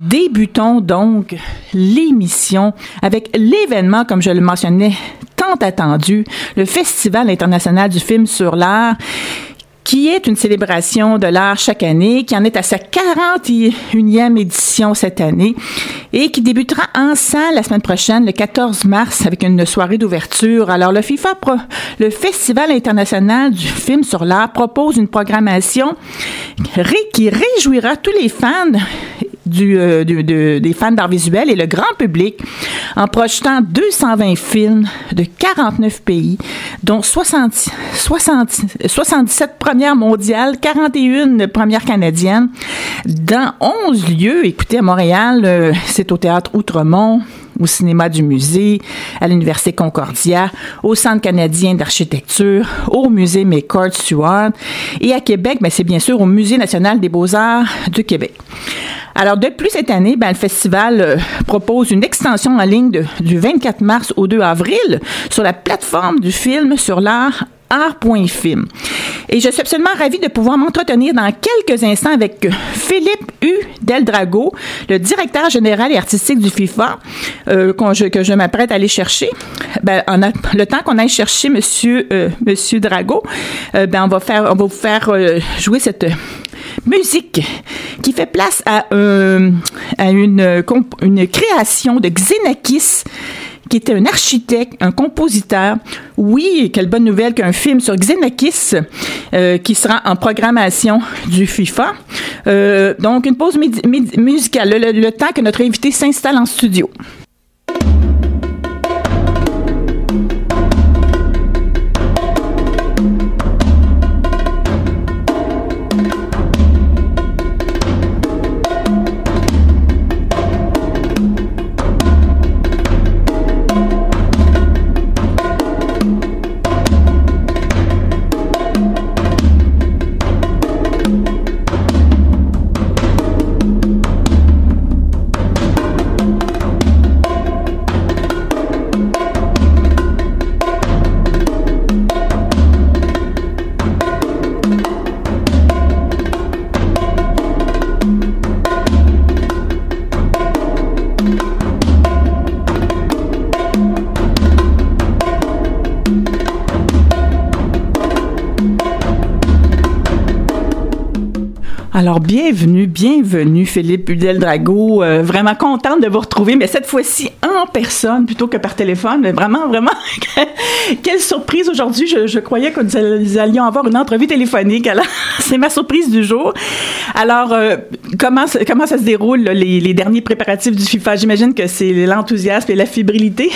Débutons donc l'émission avec l'événement, comme je le mentionnais, tant attendu, le Festival international du film sur l'art, qui est une célébration de l'art chaque année, qui en est à sa 41e édition cette année et qui débutera en salle la semaine prochaine, le 14 mars, avec une soirée d'ouverture. Alors, le Festival international du film sur l'art propose une programmation qui réjouira tous les fans des fans d'art visuel et le grand public en projetant 220 films de 49 pays, dont 77 premières mondiales, 41 premières canadiennes, dans 11 lieux. Écoutez, à Montréal, c'est au Théâtre Outremont, au Cinéma du Musée, à l'Université Concordia, au Centre canadien d'architecture, au Musée McCord-Stewart et à Québec, c'est bien sûr au Musée national des beaux-arts du Québec. Alors, de plus, cette année, le festival propose une extension en ligne du 24 mars au 2 avril sur la plateforme du film sur l'art art.film. Et je suis absolument ravie de pouvoir m'entretenir dans quelques instants avec Philippe Deldrago, le directeur général et artistique du FIFA, que je m'apprête à aller chercher. Le temps qu'on aille chercher Monsieur Drago, on va vous faire jouer cette musique qui fait place à une création de Xenakis, qui était un architecte, un compositeur. Oui, quelle bonne nouvelle qu'un film sur Xenakis qui sera en programmation du FIFA. Donc, une pause musicale, le temps que notre invité s'installe en studio. Alors, bienvenue Philippe Deldrago. Vraiment contente de vous retrouver, mais cette fois-ci en personne plutôt que par téléphone. Mais vraiment, quelle surprise aujourd'hui. Je croyais que nous allions avoir une entrevue téléphonique. Alors, c'est ma surprise du jour. Alors, comment ça se déroule, là, les derniers préparatifs du FIFA? J'imagine que c'est l'enthousiasme et la fébrilité.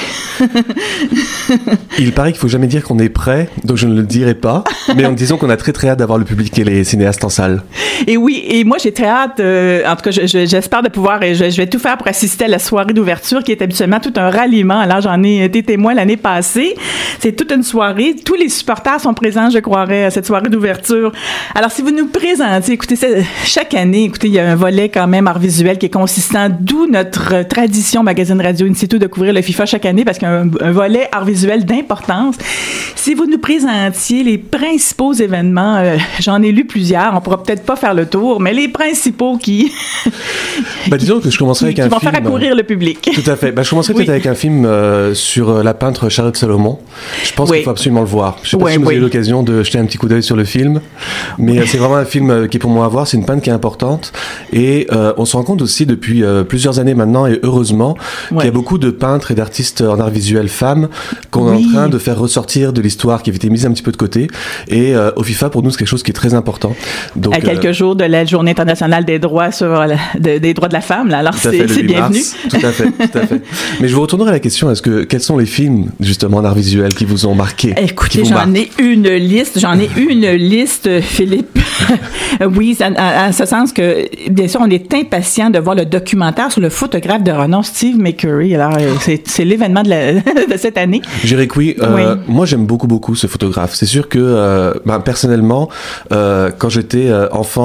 Il paraît qu'il faut jamais dire qu'on est prêt, donc je ne le dirai pas. Mais en disant qu'on a très très hâte d'avoir le public et les cinéastes en salle. Et oui, et moi j'ai très hâte, en tout cas j'espère de pouvoir, et je vais tout faire pour assister à la soirée d'ouverture qui est habituellement tout un ralliement. Alors j'en ai été témoin l'année passée. C'est toute une soirée, tous les supporters sont présents, je croirais, à cette soirée d'ouverture. Alors si vous nous présentez, écoutez, chaque année, écoutez, il y a un volet quand même art visuel qui est consistant, d'où notre tradition Magazine Radio In Situ de couvrir le FIFA chaque année, parce qu'il y a un volet art visuel d'importance. Si vous nous présentiez les principaux événements, j'en ai lu plusieurs, on pourra peut-être pas faire le tour, mais les principaux disons que je commencerai avec un film qui vont faire accourir le public. Tout à fait. Je commencerai peut-être avec un film sur la peintre Charlotte Salomon. Je pense qu'il faut absolument le voir. Je sais pas si vous avez eu l'occasion de jeter un petit coup d'œil sur le film, mais c'est vraiment un film qui est pour moi à voir. C'est une peintre qui est importante et on se rend compte aussi depuis plusieurs années maintenant, et heureusement, qu'il y a beaucoup de peintres et d'artistes en art visuel femmes qu'on est en train de faire ressortir de l'histoire qui avait été mise un petit peu de côté. Et au FIFA, pour nous, c'est quelque chose qui est très important. Donc, à quelques jours de la Journée internationale des droits des droits de la femme, là. Alors c'est bienvenu. Tout à fait. Mais je vous retournerai à la question, quels sont les films justement en art visuel qui vous ont marqué? Écoutez, j'en ai une liste, Philippe. Oui, en ce sens que bien sûr on est impatient de voir le documentaire sur le photographe de renom Steve McCurry. Alors c'est l'événement de cette année. Je dirais que oui. Moi j'aime beaucoup ce photographe. C'est sûr que personnellement quand j'étais enfant et jeune,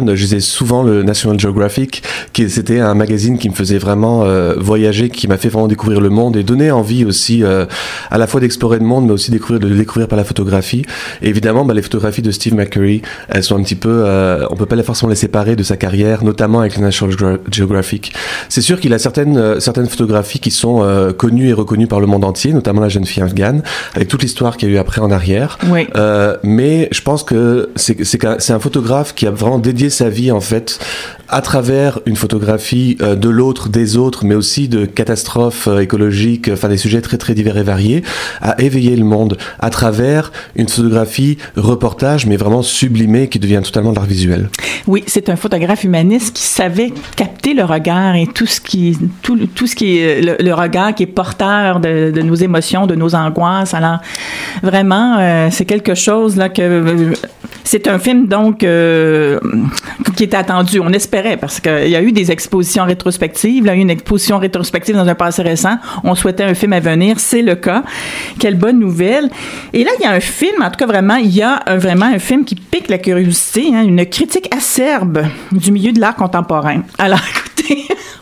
jeune, je lisais souvent le National Geographic, c'était un magazine qui me faisait vraiment voyager, qui m'a fait vraiment découvrir le monde et donner envie aussi à la fois d'explorer le monde, mais aussi de le découvrir par la photographie. Et évidemment, les photographies de Steve McCurry, elles sont un petit peu, on peut pas forcément les séparer de sa carrière, notamment avec le National Geographic. C'est sûr qu'il a certaines photographies qui sont connues et reconnues par le monde entier, notamment la jeune fille afghane, avec toute l'histoire qu'il y a eu après en arrière. Oui. Mais je pense que c'est un photographe qui a vraiment dédié sa vie, en fait, à travers une photographie de l'autre, des autres, mais aussi de catastrophes écologiques, enfin des sujets très très divers et variés, à éveiller le monde à travers une photographie reportage, mais vraiment sublimée, qui devient totalement de l'art visuel. Oui, c'est un photographe humaniste qui savait capter le regard et tout ce qui est le regard qui est porteur de nos émotions, de nos angoisses. Alors vraiment, c'est quelque chose là que c'est un film donc qui était attendu. On espérait parce qu'il y a eu des expositions rétrospectives. Il y a eu une exposition rétrospective dans un passé récent. On souhaitait un film à venir. C'est le cas. Quelle bonne nouvelle. Et là, il y a un film, en tout cas vraiment, il y a vraiment un film qui pique la curiosité, hein, une critique acerbe du milieu de l'art contemporain. Alors, écoutez,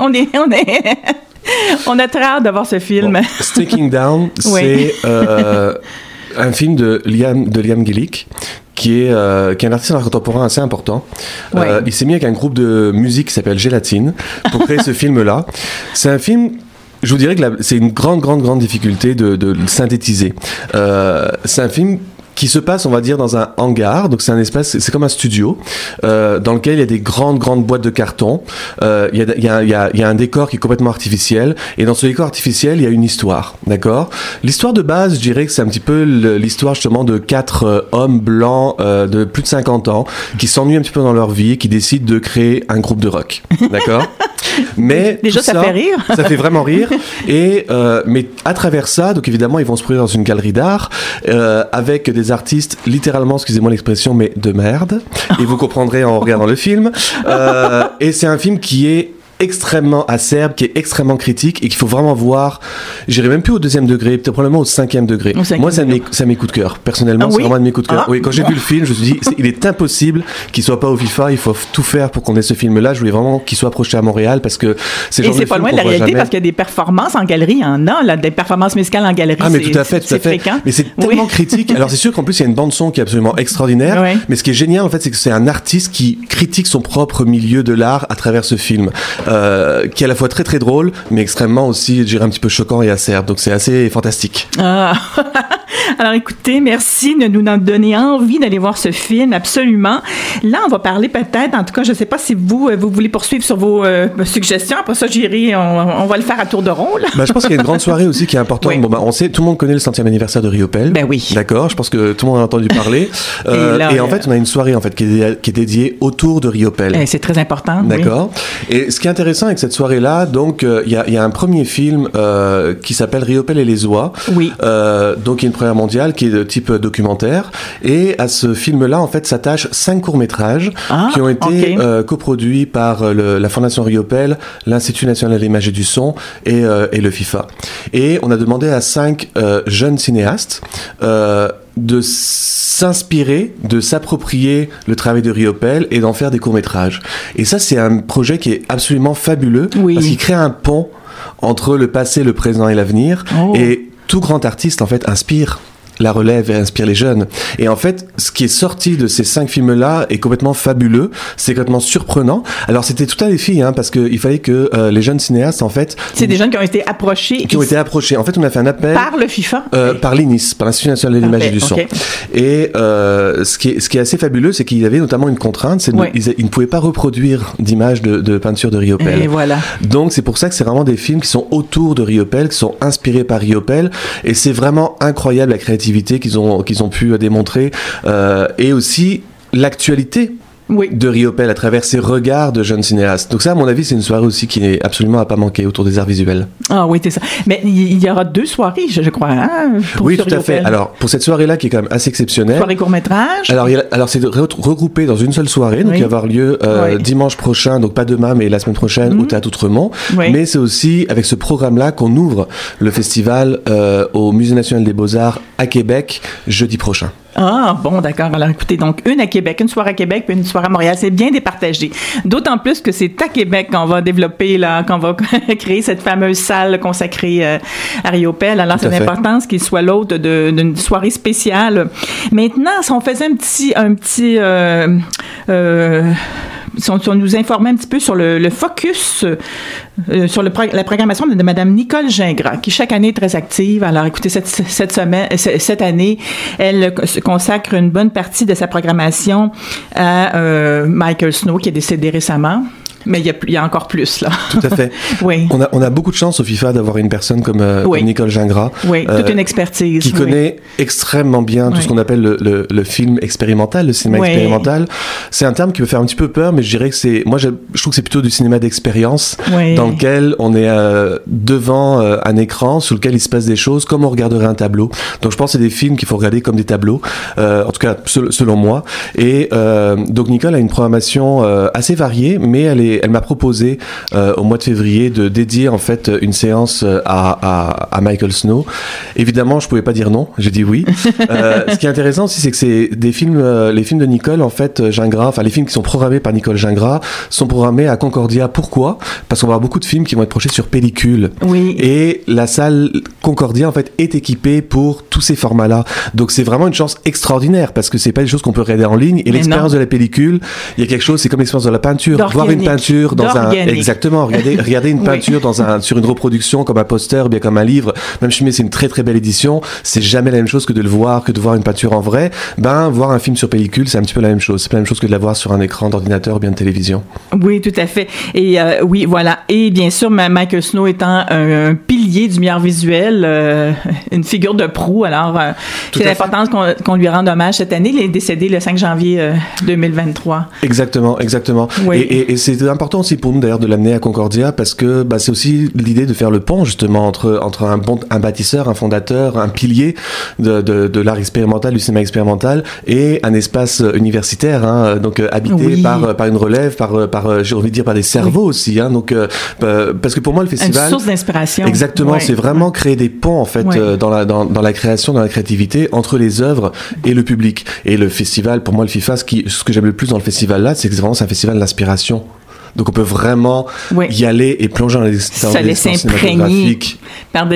on a très hâte de voir ce film. Bon, Sticking Down, c'est un film de Liam Gillick, qui est un artiste d'art contemporain assez important. Ouais. Il s'est mis avec un groupe de musique qui s'appelle Gélatine pour créer ce film-là. C'est un film, je vous dirais que c'est une grande difficulté de le synthétiser. C'est un film qui se passe, on va dire, dans un hangar. Donc c'est un espace, c'est comme un studio dans lequel il y a des grandes boîtes de carton. Il y a un décor qui est complètement artificiel, et dans ce décor artificiel, il y a une histoire, d'accord. L'histoire de base, je dirais que c'est un petit peu l'histoire justement de 4 hommes blancs de plus de 50 ans qui s'ennuient un petit peu dans leur vie et qui décident de créer un groupe de rock, d'accord. Mais déjà ça fait rire. Ça fait vraiment rire. Et mais à travers ça, donc évidemment, ils vont se produire dans une galerie d'art avec des artistes, littéralement, excusez-moi l'expression, mais de merde. Et vous comprendrez en regardant le film. Et c'est un film qui est extrêmement acerbe, qui est extrêmement critique et qu'il faut vraiment voir. J'irai même plus au 2e degré, peut-être probablement au 5e degré. Moi, c'est un mes coups de cœur. Personnellement, c'est vraiment un de mes coups de cœur. Oui, quand j'ai vu le film, je me suis dit, il est impossible qu'il soit pas au FIFA. Il faut tout faire pour qu'on ait ce film-là. Je voulais vraiment qu'il soit projeté à Montréal parce que c'est genre. Et c'est pas loin de la réalité parce qu'il y a des performances en galerie. Il y en a, là, des performances musicales en galerie. Ah, mais tout à fait. Fréquent. Mais c'est tellement critique. Alors, c'est sûr qu'en plus, il y a une bande-son qui est absolument extraordinaire. Oui. Mais ce qui est génial, en fait, c'est que c'est un artiste qui critique son propre milieu de l'art à travers ce film. Qui est à la fois très très drôle, mais extrêmement aussi, je dirais, un petit peu choquant et acerbe. Donc c'est assez fantastique. Ah. Alors écoutez, merci de nous donner envie d'aller voir ce film, absolument. Là, on va parler peut-être, en tout cas, je ne sais pas si vous voulez poursuivre sur vos suggestions. Après ça, j'irai, on va le faire à tour de rôle. Je pense qu'il y a une grande soirée aussi qui est importante. Oui. Bon, on sait, tout le monde connaît le 100e anniversaire de Riopelle. Ben oui. D'accord, je pense que tout le monde en a entendu parler. Et en fait, on a une soirée en fait, qui est dédiée autour de Riopelle. C'est très important. D'accord. Oui. Et ce qui est intéressant avec cette soirée-là, donc, il y a un premier film qui s'appelle Riopelle et les oies. Oui. Donc, il y a une première mondiale qui est de type documentaire. Et à ce film-là, en fait, s'attachent 5 courts-métrages qui ont été coproduits par la Fondation Riopelle, l'Institut national de l'image et du son et le FIFA. Et on a demandé à 5 jeunes cinéastes de s'inspirer, de s'approprier le travail de Riopelle et d'en faire des courts-métrages. Et ça, c'est un projet qui est absolument fabuleux parce qu'il crée un pont entre le passé, le présent et l'avenir. Et tout grand artiste, en fait, inspire la relève et inspire les jeunes. Et en fait, ce qui est sorti de ces 5 films-là est complètement fabuleux, c'est complètement surprenant. Alors, c'était tout un défi, parce qu'il fallait que les jeunes cinéastes, en fait... C'est des jeunes qui ont été approchés. En fait, on a fait un appel... Par le FIFA? Par l'INIS, par l'Institut national de l'image et du son. Et ce qui est assez fabuleux, c'est qu'il y avait notamment une contrainte, c'est qu'ils ne pouvaient pas reproduire d'images de peinture de Riopelle. Et voilà. Donc, c'est pour ça que c'est vraiment des films qui sont autour de Riopelle, qui sont inspirés par Riopelle. Et c'est vraiment incroyable la créativité qu'ils ont pu démontrer et aussi l'actualité de Riopelle à travers ses regards de jeunes cinéastes. Donc ça, à mon avis, c'est une soirée aussi qui n'est absolument à pas manquer autour des arts visuels. Ah oui, c'est ça. Mais il y aura 2 soirées, je crois, oui, tout à fait. Alors, pour cette soirée-là, qui est quand même assez exceptionnelle... Soirée court-métrage. Alors c'est regroupé dans une seule soirée, donc il va avoir lieu dimanche prochain, donc pas demain, mais la semaine prochaine, au Théâtre Outremont. Mais c'est aussi avec ce programme-là qu'on ouvre le festival au Musée national des beaux-arts à Québec, jeudi prochain. Ah, bon, d'accord. Alors, écoutez, donc, une à Québec, une soirée à Québec, puis une soirée à Montréal. C'est bien départagé. D'autant plus que c'est à Québec qu'on va développer, là, qu'on va créer cette fameuse salle consacrée à Riopelle. Alors, c'est l'importance qu'il soit l'hôte d'une soirée spéciale. Maintenant, si on faisait si on nous informait un petit peu sur le focus sur la programmation de Mme Nicole Gingras, qui chaque année est très active. Alors, écoutez, cette année, elle consacre une bonne partie de sa programmation à Michael Snow, qui est décédé récemment. Mais il y a encore plus, là. Tout à fait. Oui. On a beaucoup de chance au FIFA d'avoir une personne comme Nicole Gingras. Oui, toute une expertise. Qui connaît extrêmement bien tout ce qu'on appelle le film expérimental, le cinéma expérimental. C'est un terme qui peut faire un petit peu peur, mais je dirais que moi, je trouve que c'est plutôt du cinéma d'expérience, dans lequel on est devant un écran sur lequel il se passe des choses comme on regarderait un tableau. Donc, je pense que c'est des films qu'il faut regarder comme des tableaux, en tout cas, selon moi. Et donc, Nicole a une programmation assez variée, mais elle m'a proposé au mois de février de dédier en fait une séance à Michael Snow. Évidemment, je pouvais pas dire non, j'ai dit oui. Ce qui est intéressant aussi, c'est que c'est des films, les films de Nicole en fait, Gingras, enfin les films qui sont programmés par Nicole Gingras sont programmés à Concordia. Pourquoi ? Parce qu'on va avoir beaucoup de films qui vont être projetés sur pellicule. Oui. Et la salle Concordia en fait est équipée pour tous ces formats-là. Donc c'est vraiment une chance extraordinaire parce que c'est pas des choses qu'on peut regarder en ligne. Et l'expérience de la pellicule, il y a quelque chose, c'est comme l'expérience de la peinture. Voir une peinture exactement, regarder une peinture sur une reproduction comme un poster, bien comme un livre, même si c'est une très très belle édition, c'est jamais la même chose que de voir une peinture en vrai. Voir un film sur pellicule, c'est un petit peu la même chose. C'est pas la même chose que de la voir sur un écran d'ordinateur ou bien de télévision. Oui, tout à fait. Et oui, voilà. Et bien sûr, Michael Snow étant un pilier du meilleur visuel, une figure de proue. Alors, c'est l'importance qu'on lui rende hommage cette année. Il est décédé le 5 janvier 2023. Exactement. Oui. Et c'est important aussi pour nous d'ailleurs de l'amener à Concordia parce que c'est aussi l'idée de faire le pont justement entre un bâtisseur, un fondateur, un pilier de l'art expérimental, du cinéma expérimental et un espace universitaire, donc habité par une relève, par j'ai envie de dire par des cerveaux aussi, donc parce que pour moi le festival une source d'inspiration. Exactement, c'est vraiment créer des ponts en fait dans la création, dans la créativité entre les œuvres et le public. Et le festival, pour moi le FIFA, ce que j'aime le plus dans le festival là, c'est que c'est un festival d'inspiration. Donc on peut vraiment y aller et plonger dans les cinématographiques. Par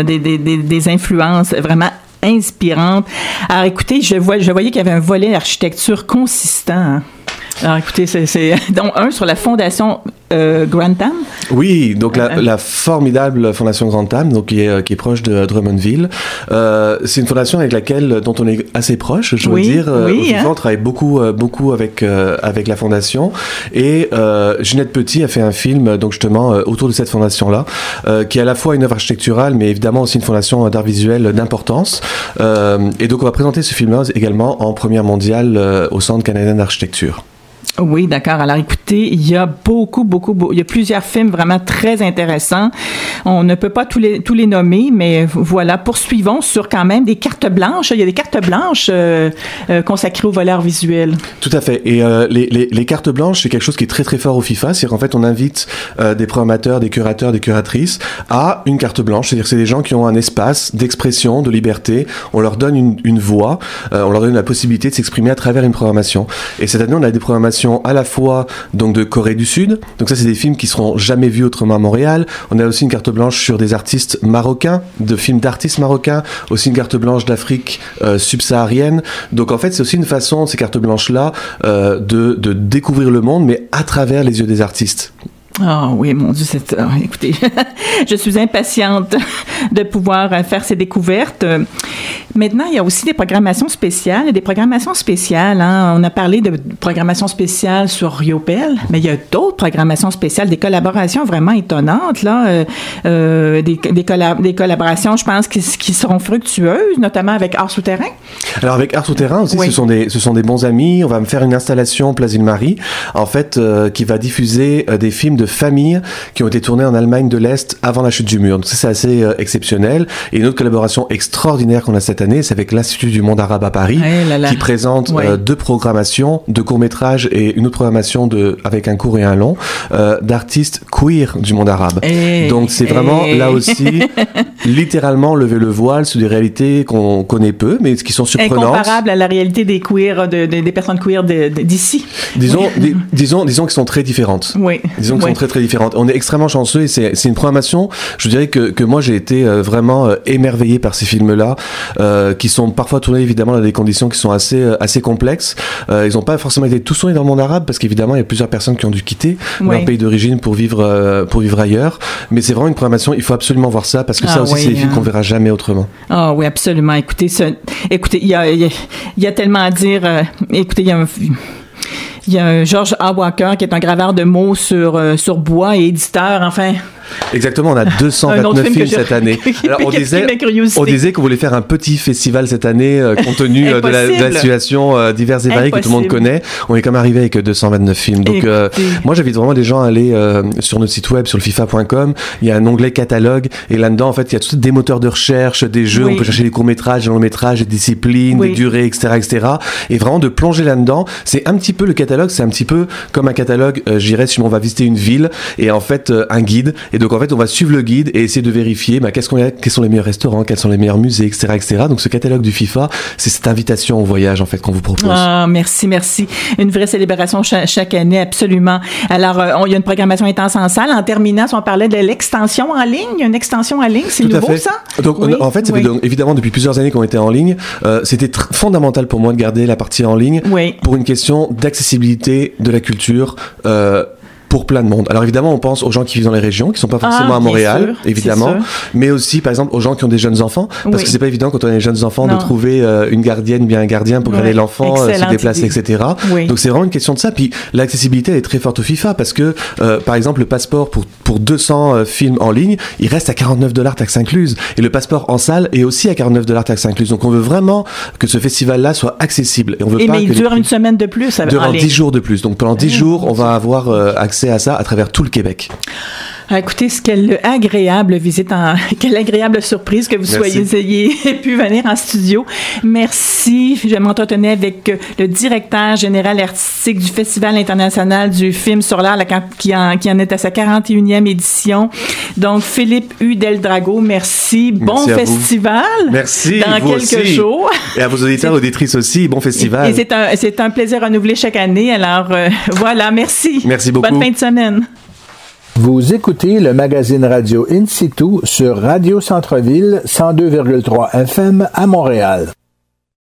des influences vraiment inspirantes. Alors écoutez, je voyais qu'il y avait un volet architecture consistant. Alors écoutez, c'est donc un sur la fondation Grantham. Oui, donc la formidable fondation Grantham, donc qui est proche de Drummondville. C'est une fondation dont on est assez proche, je veux dire. On travaille beaucoup avec la fondation. Et Ginette Petit a fait un film donc justement autour de cette fondation-là, qui est à la fois une œuvre architecturale, mais évidemment aussi une fondation d'art visuel d'importance. Et donc on va présenter ce film-là également en première mondiale au Centre canadien d'architecture. Oui, d'accord. Alors, écoutez, il y a il y a plusieurs films vraiment très intéressants. On ne peut pas tous les nommer, mais voilà, poursuivons sur quand même des cartes blanches. Il y a des cartes blanches consacrées au volet visuel. Tout à fait. Et les cartes blanches, c'est quelque chose qui est très très fort au FIFA. C'est qu'en fait, on invite des programmateurs, des curateurs, des curatrices à une carte blanche. C'est-à-dire que c'est des gens qui ont un espace d'expression, de liberté. On leur donne une voix. On leur donne la possibilité de s'exprimer à travers une programmation. Et cette année, on a des programmations à la fois donc de Corée du Sud, donc ça c'est des films qui seront jamais vus autrement à Montréal. On a aussi une carte blanche sur des artistes marocains, de films d'artistes marocains, aussi une carte blanche d'Afrique subsaharienne. Donc en fait c'est aussi une façon, ces cartes blanches là, de découvrir le monde, mais à travers les yeux des artistes. Ah oui, mon Dieu, écoutez, je suis impatiente de pouvoir faire ces découvertes. Maintenant, il y a aussi des programmations spéciales. On a parlé de programmation spéciale sur Riopelle, mais il y a d'autres programmations spéciales, des collaborations vraiment étonnantes, là, des collaborations, je pense, qui seront fructueuses, notamment avec Art Souterrain. Alors avec Art Souterrain aussi, ce sont des bons amis. On va me faire une installation Place Ville-Marie, en fait, qui va diffuser des films de famille qui ont été tournés en Allemagne de l'Est avant la chute du mur. Donc ça, c'est assez exceptionnel. Et une autre collaboration extraordinaire qu'on a cette année, c'est avec l'Institut du monde arabe à Paris, qui présente 2 programmations, 2 courts-métrages et une autre programmation avec un court et un long, d'artistes queer du monde arabe. Donc c'est vraiment, là aussi, littéralement lever le voile sur des réalités qu'on connaît peu, mais qui sont surprenantes. Incomparable à la réalité des queer, des personnes queer d'ici. Disons qu'elles sont très différentes. Oui. Disons qu'elles sont très très différentes. On est extrêmement chanceux et c'est une programmation, je dirais que moi j'ai été vraiment émerveillé par ces films-là, qui sont parfois tournés évidemment dans des conditions qui sont assez complexes. Ils n'ont pas forcément été tous tournés dans le monde arabe parce qu'évidemment il y a plusieurs personnes qui ont dû quitter leur pays d'origine pour vivre ailleurs. Mais c'est vraiment une programmation, il faut absolument voir ça parce que ça aussi c'est des films qu'on verra jamais autrement. Ah oui, absolument. Écoutez, il y a tellement à dire. Écoutez, il y a un George A. Walker qui est un graveur de mots sur bois et éditeur, enfin. Exactement, on a 229 films cette année. Alors, on disait qu'on voulait faire un petit festival cette année, compte tenu de la situation diverse et variée que tout le monde connaît. On est quand même arrivé avec 229 films. Donc, moi, j'invite vraiment les gens à aller sur notre site web, sur le FIFA.com. Il y a un onglet catalogue et là-dedans, en fait, il y a tous des moteurs de recherche, des jeux. On peut chercher des courts-métrages, des longs-métrages, des disciplines, des durées, etc., etc. Et vraiment de plonger là-dedans. C'est un petit peu le catalogue, c'est un petit peu comme un catalogue, je dirais, si on va visiter une ville et en fait, un guide. Et donc, en fait, on va suivre le guide et essayer de vérifier quels sont les meilleurs restaurants, quels sont les meilleurs musées, etc., etc. Donc, ce catalogue du FIFA, c'est cette invitation au voyage, en fait, qu'on vous propose. Ah, merci. Une vraie célébration chaque année, absolument. Alors, il y a une programmation intense en salle. En terminant, si on parlait de l'extension en ligne, une extension en ligne, c'est nouveau, ça? Donc, en fait, ça fait évidemment depuis plusieurs années qu'on était en ligne. C'était fondamental pour moi de garder la partie en ligne pour une question d'accessibilité de la culture, pour plein de monde. Alors évidemment, on pense aux gens qui vivent dans les régions, qui sont pas forcément à Montréal, évidemment, mais aussi, par exemple, aux gens qui ont des jeunes enfants, parce que c'est pas évident quand on a des jeunes enfants de trouver une gardienne, bien un gardien pour garder l'enfant, se déplacer, etc. Donc c'est vraiment une question de ça. Puis l'accessibilité, elle est très forte au FIFA, parce que, par exemple, le passeport pour 200 films en ligne, il reste à $49 taxes incluses. Et le passeport en salle est aussi à $49 taxes incluses. Donc on veut vraiment que ce festival-là soit accessible. Et on veut pas mais il dure une semaine de plus. Durant 10 jours de plus. Donc pendant 10 jours, on va avoir accès à ça à travers tout le Québec. Écoutez, quelle agréable surprise que vous ayez pu venir en studio. Merci. Je m'entretenais avec le directeur général artistique du Festival international du film sur l'art qui en est à sa 41e édition. Donc, Philippe Hudeldrago, merci. Bon festival. Merci. Dans quelques jours. Et à vos auditeurs, auditrices aussi, bon festival. Et c'est un plaisir renouvelé chaque année. Alors, voilà, merci. Merci beaucoup. Bonne fin de semaine. Vous écoutez le magazine radio In Situ sur Radio Centre-Ville 102,3 FM à Montréal.